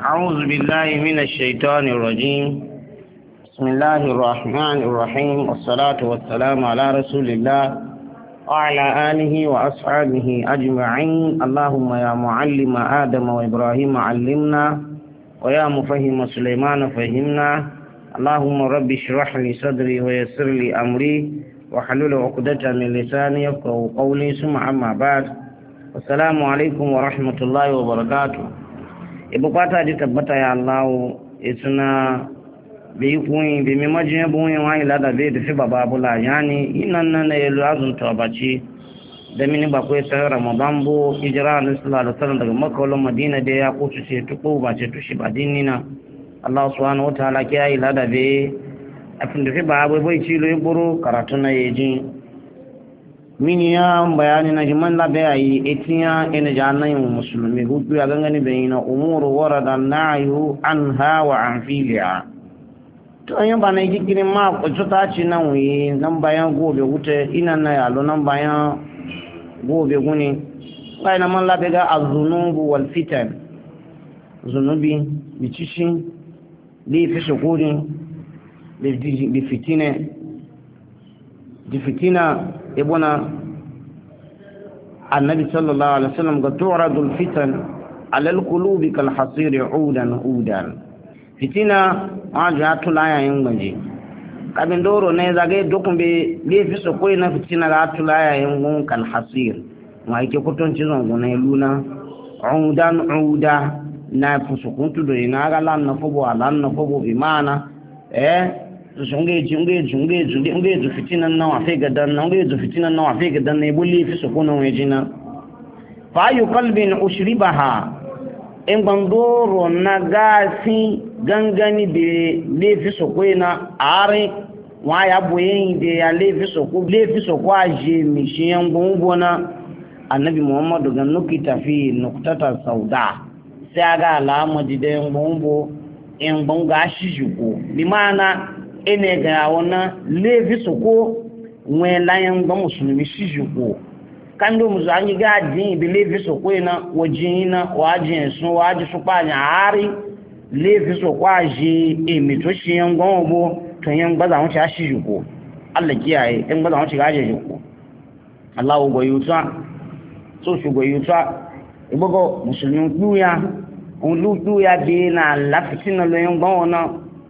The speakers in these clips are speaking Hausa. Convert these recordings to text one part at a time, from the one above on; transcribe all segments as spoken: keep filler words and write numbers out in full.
أعوذ بالله من الشيطان الرجيم. بسم الله الرحمن الرحيم، والصلاة والسلام على رسول الله وعلى آله وأصحابه أجمعين. اللهم يا معلم آدم وإبراهيم علمنا، ويا مفهم سليمان فهمنا. اللهم رب اشرح لي صدري ويسر لي أمري واحلل عقدة من لساني يفقهوا قولي، ثم أما بعد. السلام عليكم ورحمة الله وبركاته. ibukata ji tabbata ya Allah isuna bi kun bi mi majin bun wa ila da be fi baba bula yani inan nan ne lazun tabaci da mini ba ko sai Ramadan bo hijra na sallallahu alaihi wasallam daga Makka wal Madina da ya kuce ce tuko ba ce tushi ba dinina Allah subhanahu wa ta'ala ke ila da be afin da fi baba bai ci lo buru karatu na yeji mini ya bayani na jiman la bai yi etiya ina jannan musulmi hudu ya gangani bai na umuru warada na'yu anha wa an filiya to an ba na gigirin ma ko ta ci nan wi nan bayan gobe wuce ina na yalo nan bayan gobe guni kai na man la bai ga azunubu wal fitan zunubi bicishi li fi shukuri li fitine di fitina ibuna annabi sallallahu alaihi wasallam ga tu'radul fitan ala alqulubi kal hasir udan udan fitina aja tulaya yin ganje kabin doro ne zage dokun be le fi so koy na fitina ga tulaya yin gun kal hasir ma yake kuton cizon gona luna udan uda na fusukuntu do ina ga lan na fobo alan na fobo bi mana eh zunge zunge zunge zunge zunge zu fitina na wa fe gadan na zunge zu fitina na wa fe gadan ne bulli fi sukuna wajina fa yu qalbin ushribaha in bandoro na gasi gangani be le fi sukuna are wa ya boyen de ya le fi suku le fi sukwa je mi shiyan gongbona annabi muhammadu gan nukita fi nuqtata sauda sai aga alama de ngombo in bonga shijuko bi mana ene ga wona levi soko nwe layan ba musulmi shijuko kando muzanyi ga din bi levi soko ina wajina wajin sun waji su panya ari levi soko aji emi to shiyan gombo to yan ba za mu cha shijuko Allah kiyaye in ba za mu ci gaje juko Allah go yuta so su go yuta ibogo musulmi duya on lu duya bi na lafitina lo yan gomona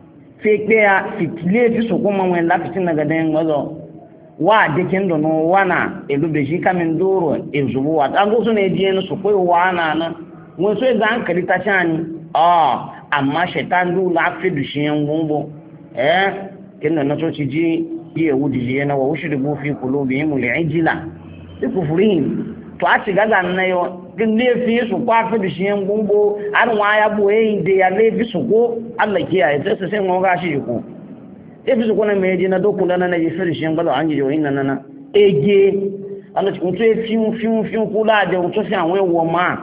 fekpe ya fitile fi so kuma wen la fitina ga den ngozo wa de kendo no wana elu be shi kamen doro ezubu wa tango so ne die no so ko wana na won so zan kalita chani ah amma shaitan du la fi du shi ngumbo eh kendo na so ci ji ye wudi je na wa ushribu fi qulubihim al-ijlaikufurin to a ci gaza na yo din ne fi su kwa fi shi ngumbo an wa ya boye de ya le fi su ko Allah kiyaye sai sai ngo ga shi ko e fi su ko na meji na doku na na yi fi shi ngalo an ji inna na na eje Allah ci unto e fi fi fi kula de unto fi awon wo ma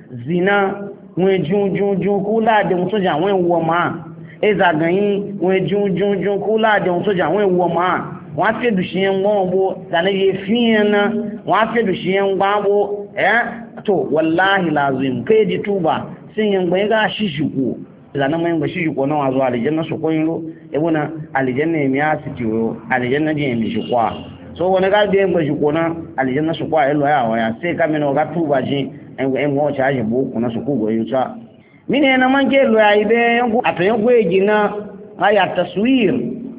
zina won jun jun jun kula de unto ja awon wo ma e za gan won jun jun jun kula de unto ja awon wo ma wọ́n fẹ́ dùn sí yẹn gbọ́n bó tàní yẹ fi yẹn na wọ́n fẹ́ dùn sí yẹn gbọ́n bó ẹ́ tó wàláhì làzim kéèdì túbà sí yẹn gbọ́n yẹn ká ṣíṣì kú ìlànà mọ́ yẹn gbọ́n ṣíṣì kú náà wà zọ àlìjẹ́nà sọ̀kọ́ yẹn ló ẹ̀wọ́n na àlìjẹ́nà èmi á sì ti wọ́ àlìjẹ́nà jẹ́ yẹn lè kọ́ à so wọn ká bí yẹn gbọ́n ṣì kọ́ náà àlìjẹ́nà sọ̀kọ́ à ẹ̀ lọ́ yà wọ́n yà sí ká mi náà ká túbà jí ẹ̀ wọ́n ṣe àyè bó kùnà sọ̀kọ́ gbọ́ yẹn sá mí ni ẹ̀ na máa ń ké lọ́ yà ibẹ̀ àtẹ̀yẹ́kọ́ èjì náà ayà taswir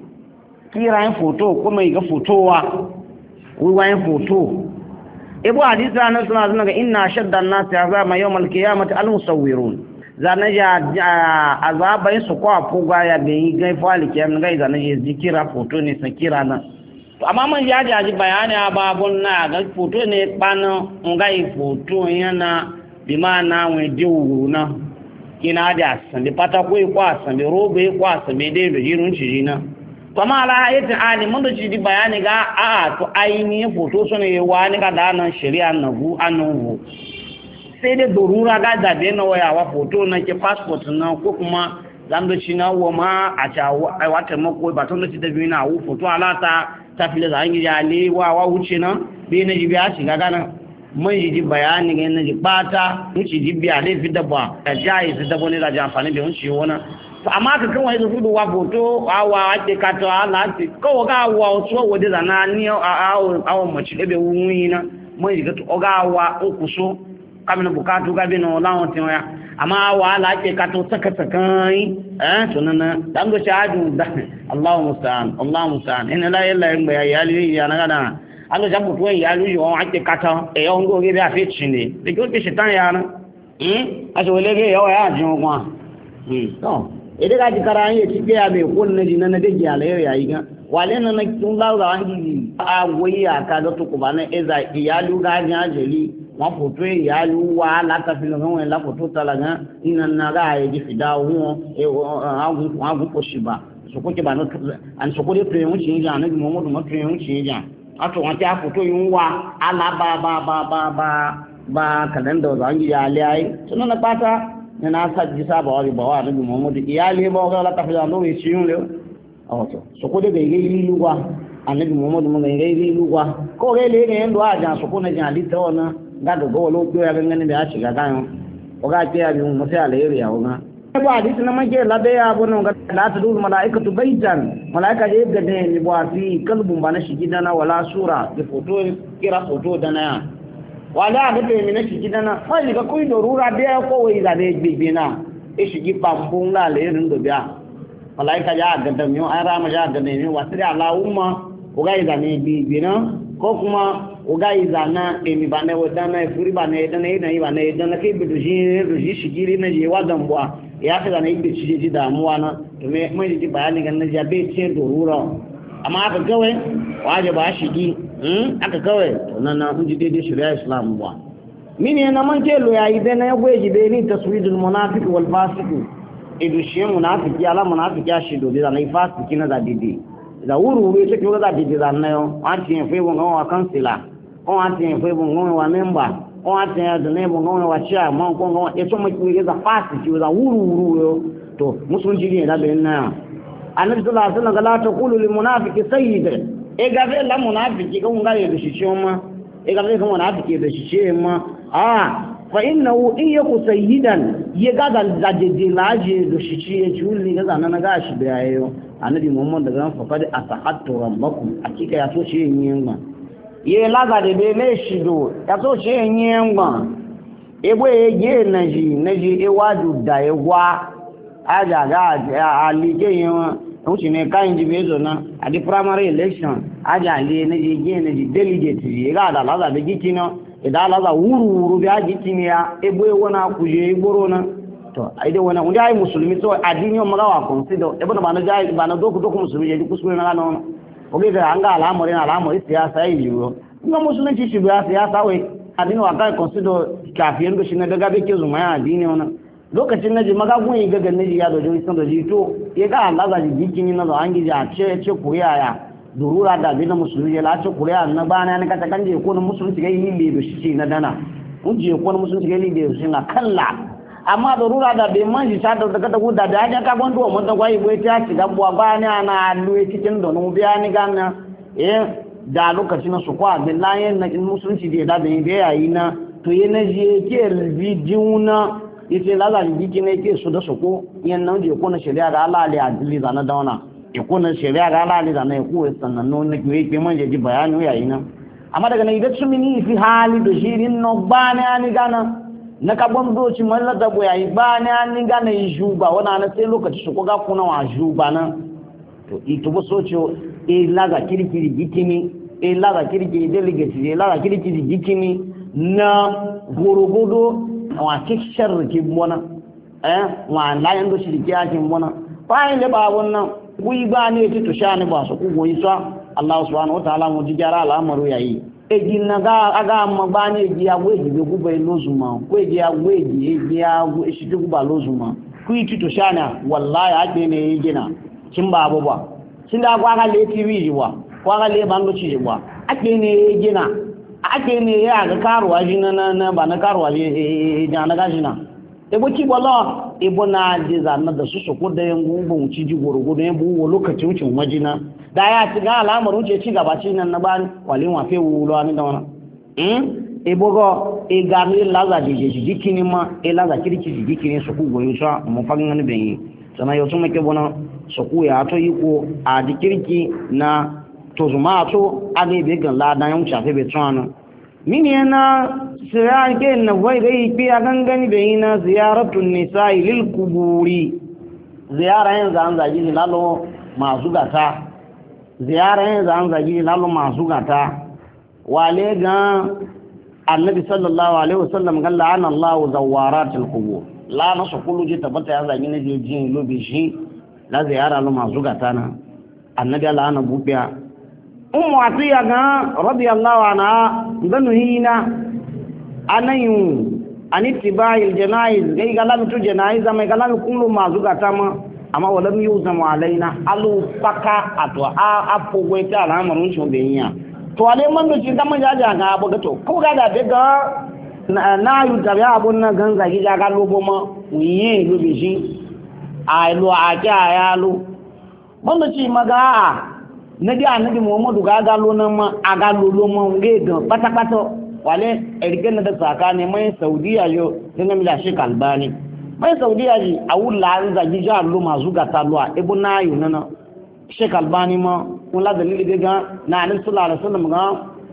kira yin foto kuma yi ga fotowa wiwa yin foto ibu hadisa na suna suna ga ina shaddan nasu azaba yawmal qiyamati al-musawwirun zana ja azaba yin su kwa fuga ya bai ga fali kiyam ga zana je zikira foto ne sa kira na to amma man ya jaji bayani ababun na ga foto ne bana ngai foto yana bi mana we diwu na kina da san bi pata ko kwa san bi robe kwa san bi dai da jirun ci na kuma ala ayatin ali mun da ci di bayani ga a to ainihin foto su ne wani ka da nan shari'a na bu annu sai da dorura ga da da na wayawa foto na ke passport na ko kuma zan da ci na wa ma a ta ai wata mako ba tun da ci da biyu na wu foto ala ta ta fili za an yi ya le wa wa wuce na bi na ji biya shiga gana mun ji bayani ga na ji bata mun ci ji biya dai fi dabba da jayi su dabbo ne da ji amfani da wunci wannan to amma ka kan wani zuwa wa foto awa ake ka to ala ti ko ga wa so wode da na ni a a mace da be wuni na mun ji ga to ga wa ku so kamina bukatu ga bi no lawon tin ya amma wa ala ake ka to saka sakai eh to nan dan go shahadu da Allahu musta'an Allahu musta'an inna la ilaha illa ya yali ya na gana allo jambu to ya lu yo ake kata e yo ngo ge be afi chinde de ko ke shetan ya na hm aso wele ge yo ya jun kwa hm to e de ga ji karan ye ti ya be ko na ji na na de ya le ya yi ga wale na na tun la ga wangi a goyi aka ga to ko bana eza ya lu ga jan jeli wa foto ya lu wa la ta fi lo nwe la foto ta la ga ina na ga e ji fida wo e agun agun ko shiba so ko ke ba no an so ko de pre mu chi ja na bi mo mo mo pre mu chi ja ato wọn tí a foto yìí ń wá alaba ba ba ba ba ba kalenda ọ̀zọ̀ àǹgì yà lẹ́ ayé tó náà pátá ní náà sáàjì sábà wà rìbọ̀ wà níbi mọ̀mọ́dé ìyá lé bọ́ ọ̀gá látàfíà lórí ìṣíyún lé ọ̀tọ̀ sọkódé gẹ̀gẹ́ ilé ìlú wa àníbi mọ̀mọ́dé mọ̀ gẹ̀gẹ́ ilé ìlú wa kó rẹ̀ lé ní ẹ̀ndọ́ àjà sọkó náà jẹ́ àlítẹ́ ọ̀nà gàdọ̀gọ́ ló pé ẹgbẹ́ níbi àṣìgá gáyọ̀ ọ̀gá tí a bí wọn sí àlẹ́ èrè àwọn náà ko hadisi na manje labe ya bunu ga la tudul malaikatu baitan malaika je ga ne ni ba fi kalbun bana shigi dana wala sura da foto kira foto dana ya wala da be mi na shigi dana fa ni ga ko do rura be ko wai da ne bibi na e shigi pambun la le rin do biya malaika ya ga da mi an rama ya ga ne ni wasiri allahumma ko ga da ne bibi na ko kuma o ga izana e mi bane wadana e furi bane dana e dana bane dana ke bidu shi ruji shigiri na je wadan bwa ya fi zane ibe ci ji damuwa na to me mai ji bayani ga na jabe ce dorura amma aka kawai waje ba shigi hmm aka kawai to nan na ji daidai shari'a islam ba mini na man ke lo yayi da na yago ji be ni taswidul munafiq wal fasiq idu shi munafiki ala munafiki ya shi do da na fasiki na da dide da wuru wuru ce ko da dide da na yo an ti fe bon wa kansila on an ti fe bon wa member on ate ya dane bo ngone wa cha mo ko ngone e so mo ki za fast ki za wuru wuru yo to musulunci ne da ben na annabi sallallahu alaihi wasallam la taqulu lil munafiqi sayyid e ga ve la munafiki ko ngale do shi choma e ga ve ko munafiki do shi chema ah fa innahu in yaku sayyidan ye ga da zaje laje do shi chi e juli ga zana na ga shi da yayo annabi muhammad daga fa kad asahattu rabbakum akika ya so shi yin ma ye laga de be me shido ya so she yin ngwa egbe ye naji naji e wadu da e wa aja ga ali je yin o ti ne kan ji bezo na adi primary election aja le naji je naji delegate ye ga da laga be gitino e da laga wuru wuru bi aji tinia egbe wona kuje igboro na to aide wona undi ai musulmi to adinyo magawa consider e bona bana jai bana doku doku musulmi je kusure na no oge ga anga al'amari na al'amari siyasa yi yiwo kuma musulunci shi ba siyasa wai adini wa kai consider kafiyan go shi na daga be ke zuma ya adini wannan lokacin naji magagun yi gaga naji ya dojo san doji to ya ga Allah ga jikini na da angi ja ce ce kuriya ya durura da bi na musulunci la ce kuriya na bana ne kata kanje ko na musulunci ga yi le do shi na dana mun je ko na musulunci ga yi le shi na kalla amma durura da be man shi ta da daga guda da ya ka gondo mun da gwai bai ta ci gabuwa bani ana luwe cikin donu biya ni ganna eh da lokacin su kwa billahi na musulunci da da da yayi na to yana je ke bidiyuna yace laza jiki ne ke su da su ko yan nan je ko na shari'a ga Allah ali adili zana dauna e ko na shari'a ga Allah ali zana ko sannan no ne ke ke man je ji bayani yayi na amma daga nan idan su mini fi hali da shirin no bani ani gana na ka bondo ci malla da boyayi bani ani gana juba wana na sai lokaci su ko ga kuna wa juba na to ito bo socho e laga kirikiri gitini e laga kirikiri delegate e laga kirikiri gitini na gorogodo wa kishar ki bona eh wa layan do shirki akin bona bayan da ba wannan kuyi ba ne ti to shani ba su ku goyi sa Allah subhanahu wataala mu jigara al'amaru yayi e jinna ga aga amma ba ne ji ya gwe ji ku bai lozuma ko ji ya gwe ji ji ya gwe shi ku ba lozuma kuyi ti to shana wallahi ake ne yi gina kin ba abu ba kin da kwa ga le tv ji wa kwa ga le bando ci ji wa ake ne yi gina ake ne ya ga karuwa shi na na ba na karuwa je ja na gashi na e bo ki bolo e bo na je za na da su su ko da yan gungun ci ji gorogodo yan bu lokacin wucin wajina da ya ci ga al'amarin ce ci gaba ci nan na ba walin wa fe wulo ani da wannan hmm ebogo e gami laza je jikini ma e laza kiriki jikini su ku goyo sa mu fangan ben sana yo suma ke bona su ku ya to yiko a dikirki na to zuma to ade be gan la dan yum chafe be tsano mini yana sira ke na wai gai fi a gangani be na ziyaratun nisa'i lil kuburi ziyara yin zan zaji lalo masu gata ziyara yin zan zaji lalo masu gata wale ga annabi sallallahu alaihi wasallam ga la'ana Allah zawaratul qubur la nasu kullu ji tabata ya zagi ne je jin lobe shi la ziyara lo masu gata na annabi la'ana bubiya ummu atiya ga radiyallahu anha ganu hina anayu anitiba'il janaiz gai ga lam tu janaiz mai ga lam kullu masu gata ma amma walam yuzam alaina alu faka atwa a apo gweta al'amarin shi beenya to ale man do cin man jaja ga abu gato ko ga da daga na yu da ya abun nan ganga gi ga lobo ma wiye lu bi shi ai lo a ja ya lu man do ci maga na di annabi muhammadu ga ga lo nan ma aga lo lo ma nge gan pata pata wale erigen da saka ne mai saudiya yo dinga mi da shi kalbani mai saudiya ji awulla an za gi ja lo ma zuga ta lo a ibn nayu nana Sheikh Albani ma wala dalili be ga na Annabi sallallahu alaihi wasallam ga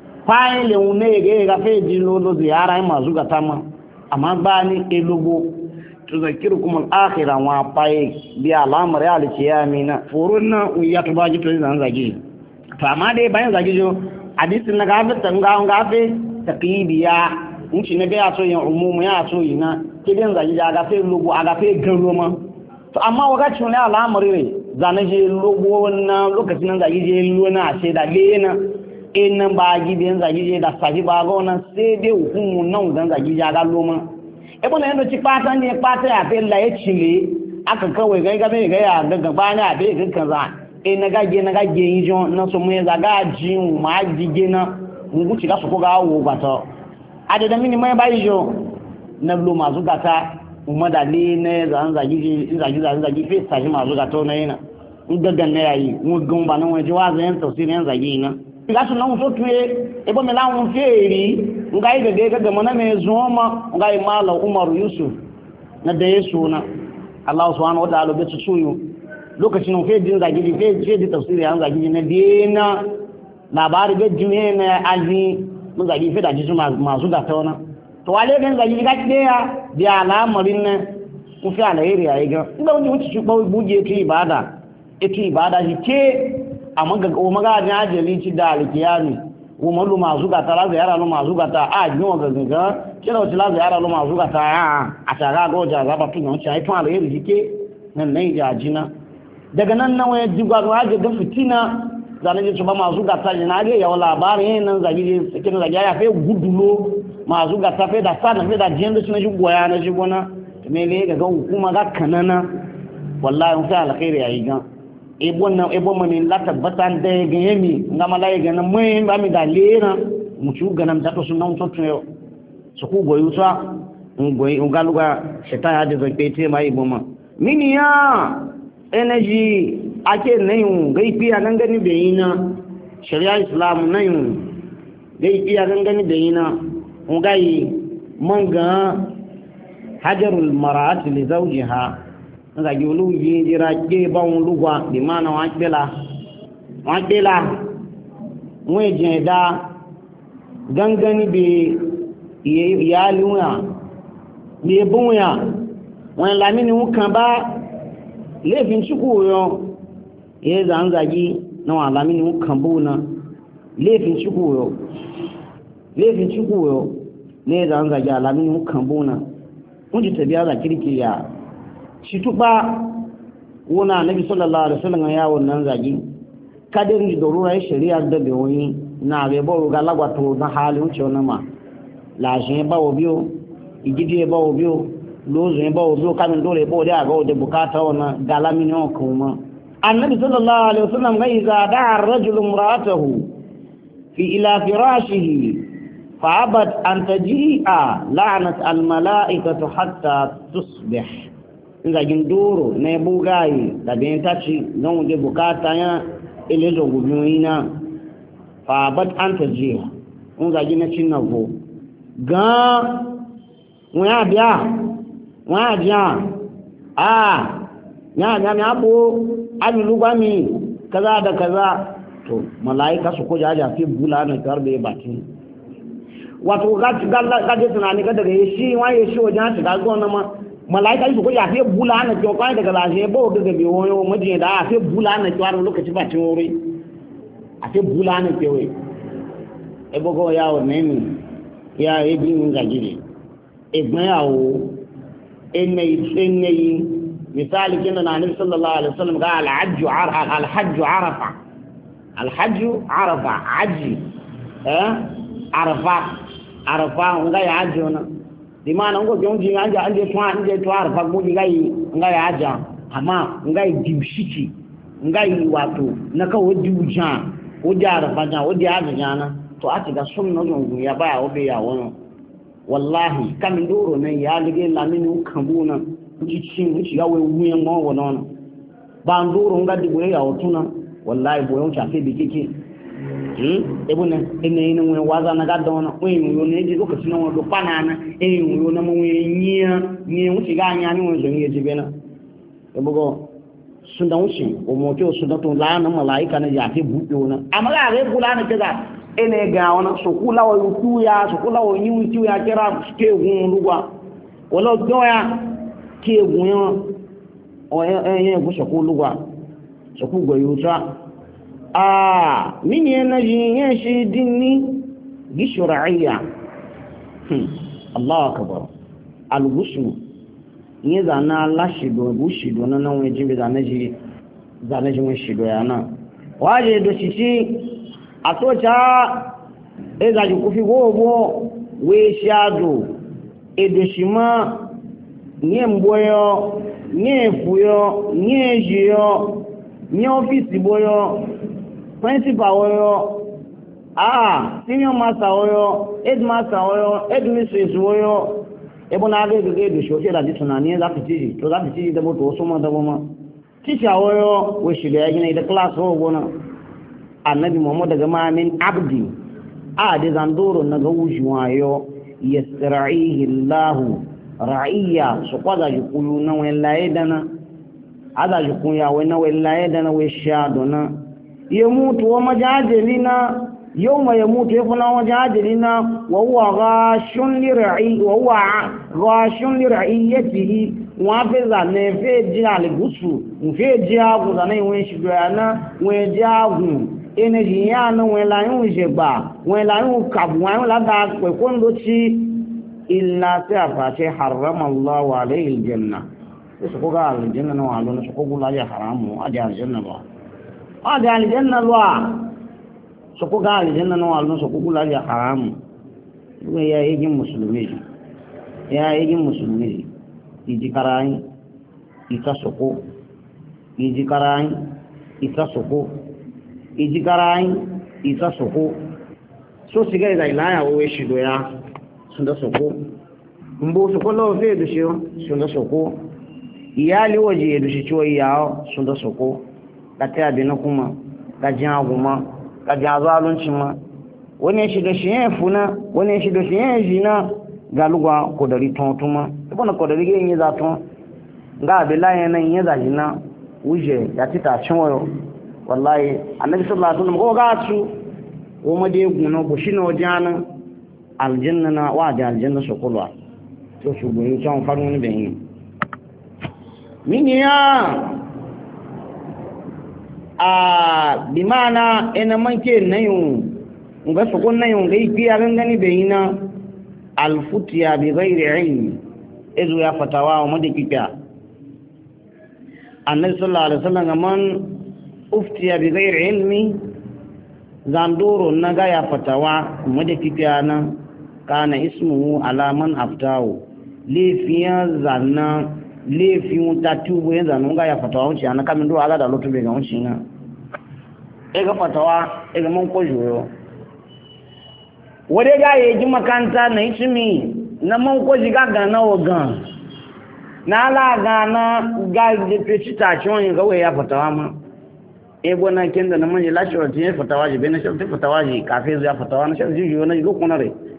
faile une ge ga fe ji lo lo ziyara ma zuga tama amma bani e logo tuzakirukum al-akhirah wa pai bi alamar ya al-qiyamina furunna ya tubaji to zan zagi to amma dai bayan zagi jo hadisin na ga ta ga ga fe taqibiya in shi ne ga ya so yin umumu ya so yina kidin zagi ga fe logo aga fe garo ma to amma waga cune alamar ne zane je logo wannan lokacin nan zagi je lona ashe da lena in nan ba gidan zagi je da saji ba ga wannan sai dai hukumu nan dan zagi ja ga loma e bona yanda ci fata ne fata ya fe la ya cile aka kawai ga ga ga ya ga gaba na be ga kaza e na ga je na ga je yin jo na so mu ya ga ji ma jige na mu ci ga su ko ga wo gata ade da mini mai bai jo na lo mazu gata umma da ne ne zan zagi zagi zagi zagi fe sai ma zuga to na yana in gaggan ne yayi mu gun ba nan waje wa zan tafsirin zagi na ga su nan so tuye e bo me la un feri ngai ga ga ga mana me zoma ngai mala Umar Yusuf na da yesu na Allah subhanahu wa ta'ala be tsuyu lokacin fe din zagi fe fe di tafsiri an zagi na dena labari be jine na azi mun zagi fe da jisu ma zuga to na to wale gan zagi ga kideya bi alamarin nan ku fi alheri yayi ga inda wani wuce ba buje tu ibada ita ibada shi ke amma ga o maga ne ajali ci da alkiyami o mallu masu ga tara da yara no masu ga ta a ni o ga ga kira o tila da yara no masu ga ta a a tara go ja ga ba tun on ci ai tun alheri shi ke nan ne ja jina daga nan nan waye jigwa ga ga fitina zane ji ba masu ga ta na ga yawa labarin nan zagi ji kin zagi ya fe gudulo masu ga ta fe da sana fe da jin da suna ji goya na ji gona me le ga hukuma ga kanana wallahi mun fa alkhairi yayi ga e bonna e bomma min la tabbatan da ga yemi ngama la ga na mai ba mi da lena mu ci ga nam da to sunan to to su ku goyu sa un goyi un galuga shaitan ya da zai pete mai bomma mini ya energy ake nayin gaifi a nan gani da yi na shari'a islam nayin gaifi a nan gani da yi na ungayi man ga hajarul mara'at li zawjiha nga yulu yi jira ke ba un lugwa di mana wa bela wa bela mwe je da gangani be ya luya be bunya wọn lamini kan ba laifin ciku yo ya zan zagi na wa lamini kan buna laifin ciku yo laifin ciku yo ne zan zagi lamini kan buna mun ji tabiya za kirki ya shi tuba wona nabi sallallahu alaihi wasallam ya wannan zagi kadin ji dorura shari'a da be wani na be bo ga lagwato na halin ce wannan ma la je ba obiyo igidi ba obiyo lozo ba obiyo kamin dole bo da ga da bukata wannan galamini on kuma annabi sallallahu alaihi wasallam ga iza da'a ar-rajulu imra'atahu fi ila firashihi fa'abat an taji'a la'nat al-mala'ikatu hatta tusbih inga gindoro ne bugai da bin tachi non de bukata ya elezo gubiyina fa'abat an taji'a inga gina cinnago gan wọn yà bíà wọn yà bíà ah nya nya nya bo alulugwa mi kaza da kaza to malaika su ko jaja fi bulana karbe baki wato ga ga ga da tunani ga daga shi waye shi wajen ta ga gona ma malaika su ko ja fi bulana to kai daga lashe bo daga bi woyo maje da fi bulana to har lokaci ba tin wuri a fi bulana ke wai e bogo ya o nemi ya e bi mun ga gidi e gbon ya o enei enei misali kina na nabi sallallahu alaihi wasallam ga al-hajj al-hajj arafa al-hajj arafa haji eh arafa arafa nga ya ajona di mana ngo jonji anja anje twa anje twa arafa muji ngai ngai aja ama ngai diushiki ngai wato naka wodi uja wodi arafa ja wodi aja jana to ati ga sunna jongu ya ba obe ya wono wallahi kam ndoro ne ya lige laminu kambuna cikin shiga wai wuyan ma wannan ba ndoro ngadi boye ya otuna wallahi boye on chafe bikeke eh ebuna ene ene we waza na gadona we mu ne ji lokacin nan do panana eh mu na mu nyia ni mu shiga anya ni mu zunye jibena ebogo sunda ushi o mo to sunda to la na malaika na ya fe buɗe na amala re kula na kaza ene ga wana so kula wa yutu ya so kula wa yutu ya kira ke gun lugwa wala doya ke gun yo o eh go so kuluwa so ku go yuta ah mini na yin shi dinni gi shar'iyya Allahu akbar al-ghusl ni zana lashido bushido na nan waje be zana ji zana ji mun shido yana waje do shishi atocha eza ji kufi gobo we shado edoshima nye mboyo nye fuyo nye jiyo nye ofisi boyo principal oyo ah senior master oyo headmaster oyo headmistress oyo ebo na aga ege edo shoche da dituna ni za fitiji to za fitiji da boto so ma da boma teacher oyo we shile ya gina da class o gona annabi muhammad daga ma min abdi a de zandoro na ga wujuwa yo yasra'ihi allah ra'iya su kwada jukulu na wallaye dana ada jukun ya wai na wallaye dana wai shadona ya mutu wa majajilina yawma yamutu yafuna wajajilina wa huwa ghashun li ra'i wa huwa ghashun li ra'iyatihi wa fi zane fe jali gusu fe jagu zane wen shidana wen jagu energy yana wen la yun jeba wen la yun kabu wen la da pe kondo chi illa ta'fa shay harrama Allah alayhi aljanna su ga aljanna na walo su ko la ya haramu aja aljanna ba aja aljanna wa su ko ga aljanna na walo su ko la ya haramu we ya yi musulmi ya yi musulmi iji karai ita soko iji karai ita soko iji karai ita soko so siga da ilaya o we shido ya sunda soko mbo soko lo fe do shio sunda soko iyali waje do shi ciwo yawo sunda soko kata abina kuma ka jaguma ka jazalunci ma wani shi da shi yin funa wani shi da shi yin jina galugwa kodari tontuma ibona kodari ge yin zato ga bilaye nan yin zajina wuje ya tita cinwo wallahi annabi sallallahu alaihi wasallam go ga su o ma de guno go shino jana aljanna na wa da aljanna sokolwa to su go yin san faru ne ben miniya a bimana ina manke nayu nga sokon nayu ngai biya gangani bayina alfutiya bi ghairi ilmi izu ya fatawa wa madikika annabi sallallahu alaihi wasallam man uftiya bi ghairi ilmi zandoro naga ya fatawa madikika na kana ismuhu ala man aftahu lefiya zanna lefin tatubu yanzu nan ga ya fatawa wuce ana kamin do ala da lotube ga wuce na e ga fatawa e ga mun kojo wode ga ye ji makanta na itimi na mun koji ga ga na ogan na ala ga na ga de pechita chon ga we ya fatawa ma e bona kenda na manje la shoro tin fatawa ji bena shoro fatawa ji kafe ya fatawa na shoro ji yo na go kuna re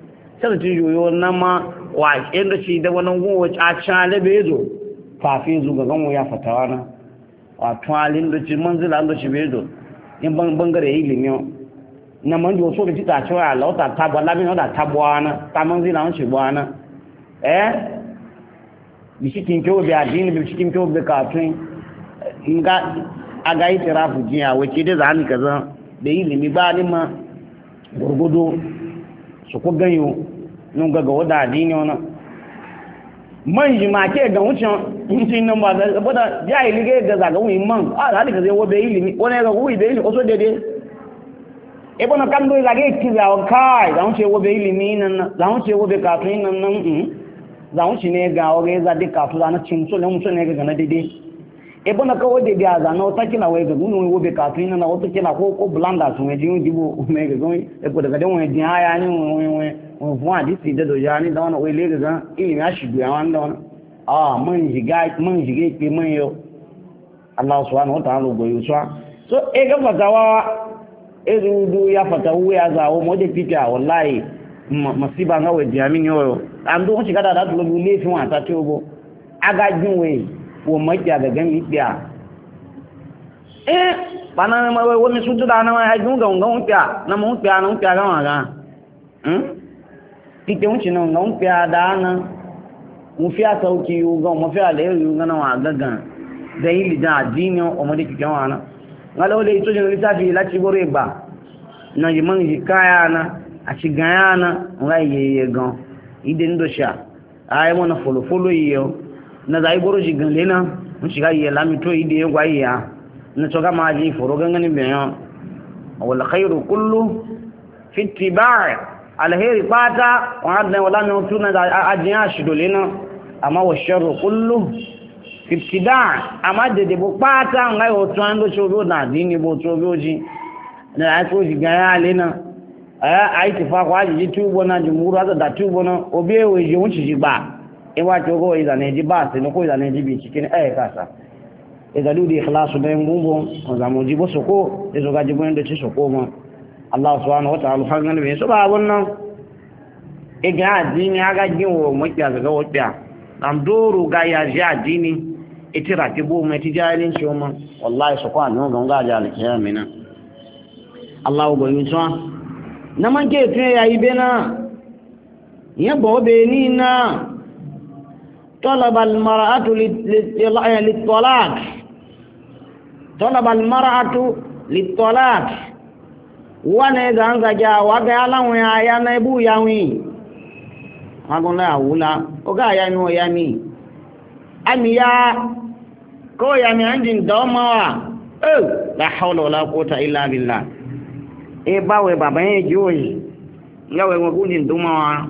sai ti yoyo na ma wa inda shi da wannan gowa a chale bezo kafin zuga gan ya fatawa na a twalin da ci manzila da shi bezo in ban bangare ilimi na manjo so da ta cewa Allah ta tabwa labin da tabwana ta manzila on shi bwana eh bishikin kyo bi adini bishikin kyo bi katun nga aga itirafu jiya wace da zani kaza da ilimi ba ni ma gurgudu su ko ganyo nun ga ga wada adini ona man ji ma ke ga wucin wucin nan ba da bada jahili ga ga zaga wi man a da ka zai wobe ilimi wani ga wi da ilimi oso dede e bona kan do ga ke ti za kai da wuce wobe ilimi nan da wuce wobe katun nan nan za wuce ne ga oge za de katun na cin so ne mun ne ga na dede e bona ka wode ga za na wata kila wai ga gunu wobe katun na wata kila ko ko blanda sun ji jibo me ga gon e ko daga dan wani din aya ni wani fún àdísì ìdẹ́dọ̀ ya ní dáwọn owó ilé gẹ̀gán ìrìn àṣìgbò àwọn dáwọn ah mọ́n jìgé pé mọ́n yọ Allah subhanahu wa ta'ala gbò yóò sọ́ so ẹgbẹ́ fatawa erudu ya fatawa ya zawo mọ́dé píkà wallahi masiba nga wẹ̀ dìyàmí ní ọ̀rọ̀ àmì wọ́n ṣe kádà láti lọ́gbọ̀ ilé fún àtàtí ogbó agajínwé wọ́n mọ́kì àgàgán ìpẹ́ à ẹ́ panáà wọ́n mi sún tó dáa náà ẹgbẹ́ ń pẹ́ à náà mọ́ ń pẹ́ à náà ń pẹ́ à gáwọn àgá tike wuce nan ga mun fiya da nan mun fiya sauki yu ga mun fiya da yu ga nan wa gaga da yi da addini o mo de kike wana ngalo le ito jin litafi la ci bore ba na yi man yi kaya na a ci gaya na ngai ye ye gan ide ndo sha ay mo na folo folo yo na dai boro ji gan le na mun shiga ye la mi to ide ye gwa ya na to ga ma ji foro gan ni be yo wal khairu kullu fi ittiba' alheri pata wadda wala mi tuna da ajiya shidolena amma wa sharru kullu ibtida amma de de bo pata ngai o twando chobo na dini bo choboji na ai ko ji gaya lena eh ai ti fa kwa ji tubo na jumuru hata da tubo na obewe ji unchi ji ba e wa chogo iza ne ji ba se no ko iza ne ji bi chikin eh kasa e da ludi ikhlasu da ngumbo ko za mo ji bo soko e zo ga ji bo ndo chi soko mo Allah subhanahu wa ta'ala har nan be so ba wannan e ga addini aga jinwo mo kya ga wotya am doro ga ya ji addini itira ti bo me ti jalin shoma wallahi so kwa no ga ga jali kiyamina Allah go yin so na man ke te ya ibena ya bo be ni na talaba al mar'atu lit talaq talaba al mar'atu lit talaq wane zanza ja waga alawon ya na ibu yawi agun la awula oga ya mi o ya mi ami ya ko ya mi anjin do ma wa eh la hawla wala quwwata illa billah e bawe baba yen joyi ngawe ngo kunjin do ma wa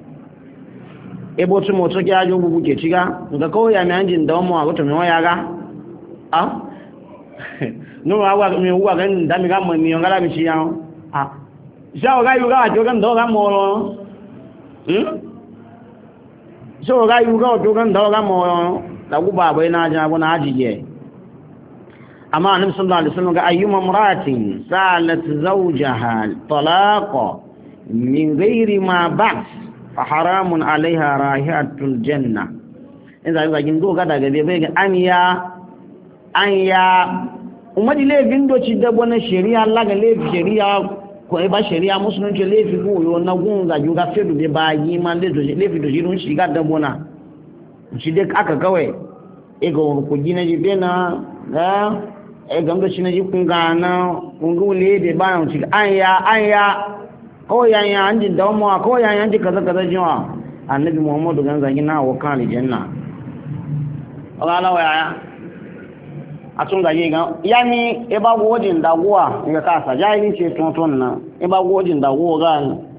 e bo tumo to ja jo bubu ke tiga nga ko ya mi anjin do ma wa ko to mi wa ya ga ah no wa mi wa ga ndami ga mo mi ngala mi chi ya ah sao ga yu ga jo kan do ga mo lo hm so ga yu ga jo kan do ga mo lo la ku ba bai na ja bo na ajiye amma annabi sallallahu alaihi wasallam ga ayyuma imra'atin salat zawjaha talaqa min ghairi ma ba's fa haramun 'alayha rahihatul janna idan ga gin do ga daga be ga anya anya umadi le bindo ci da bona sharia Allah ga le sharia ko e ba sharia musulunci le fi go yo na gun ga juga fedu be ba yi man le do le fi do jirun shi ga da bona shi de aka kawai e go ko gina ji bena ga e ganga shi na ji kun ga na kun gu le de ba on shi anya anya ko ya ya anji da mu ko ya ya anji kaza kaza jiwa annabi muhammadu ganza gina wa kan janna Allah wa ya atun gaje ga yani e ba gojin daguwa ga kasa jahili ce tonton na e ba gojin daguwa ga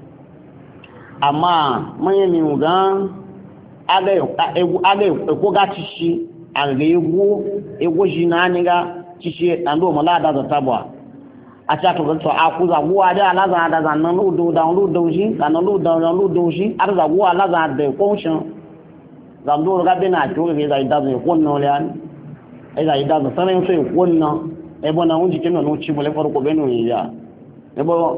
amma manye mi uga aga egu aga ko ga tishi aga egu egu jina ni ga tishi ando malada da tabwa acha to to akuza guwa da alaza da zan nan lu da lu do shi kan lu da lu do shi arza guwa alaza da konshin zan do ga bina to ga da da ko no le an eza ida da sanin sai wannan ebo na unji kenan no ci bole farko beno ya ebo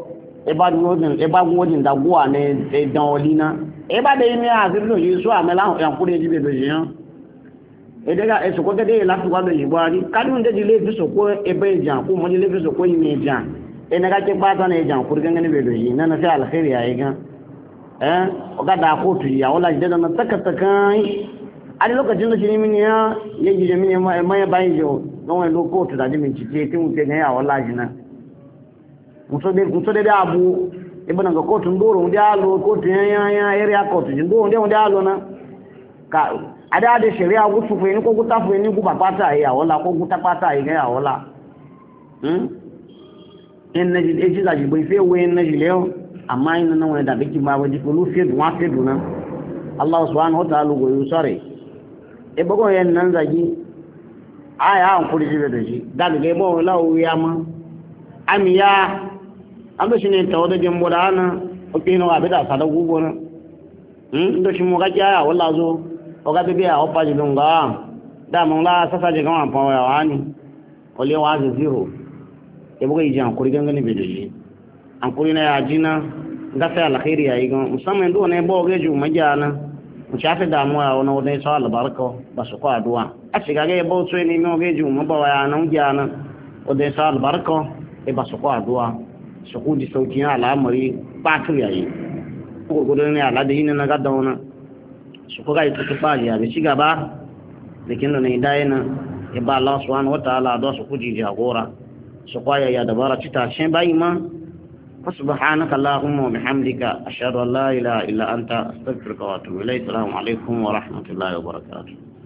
e ba wojin e ba wojin da guwa ne e dan olina e ba de mi a ziblo yi so amela yan kure jibe do yin e de ga e so ko de la tu wa do yi wa ri kadu nde di le fi so ko e be jan ko mo di le fi so ko yi me jan e na ga ke ba ta ne jan kure ga ne be do yi na na sai alkhairi ya yi ga eh o ga da ko tu ya wala de na taka taka a lokacin da shi mini ya yaji da mini ma mai bayin jo don wani lokotu da jimin cike tin wuce ga ya wallahi na muso de muso de abu ibn ga kotun doro ndi alo kotu ya ya ya area kotu ndo ndi ndi alo na ka ada de sharia gutu fe ni ko guta fe ni ku papata ya wala ko guta pata ya ya wala hm en na ji eji da ji bai fe we na ji leo amma ina na wani da biki ma waji ko lu fe duwa fe duna Allah subhanahu wa ta'ala go yusare e bago yan nan zagi aya an kuri jibe da shi daga ga bawo lawo ya ma amiya ando shine tawo da jembo da ana o pino abe da sada gugo na hm ndo shi mo ga ja wala zo o ga bebe a o pa jilunga da mo la sasa je kan pa wa wani o le wa zero e bago yi jan kuri ganga ne be da shi an kuri na ya jina ga sai alkhairi yayi ga musamman do ne bawo ga ju majana mu shafe damuwa wani wani sa albarka ba su kwa addu'a a shiga ga yabo so ne mu ga ju mu ba wa nan jana wani sa albarka e ba su kwa addu'a su ku di sauki al'amari ba tu yayi ko gudu ne ala da yin na ga da wannan su ko ga ita ta ba ya bi shiga ba lakin ne dai na e ba Allah subhanahu wa ta'ala da su ku ji jagora su kwa ya dabara cita shin bai ma سبحانك اللهم وبحمدك أشهد أن لا إله إلا أنت أستغفرك وأتوب إليك السلام عليكم ورحمة الله وبركاته